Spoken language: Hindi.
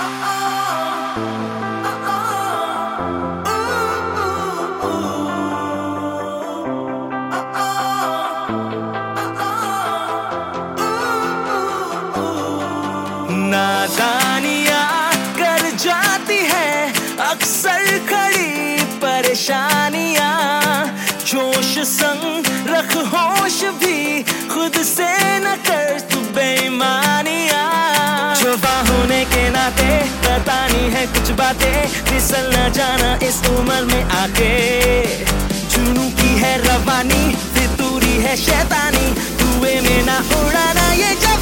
नादानियाँ कर जाती है अक्सर खड़ी परेशानियाँ। जोश संग रख होश भी, खुद से न कर तू बेईमानियाँ। जुबा होने के नाते बतानी है कुछ बातें, फिसल न जाना इस उम्र में आके। जुनू की है रवानी, फितूरी है शैतानी, धुएं में ना उड़ाना ये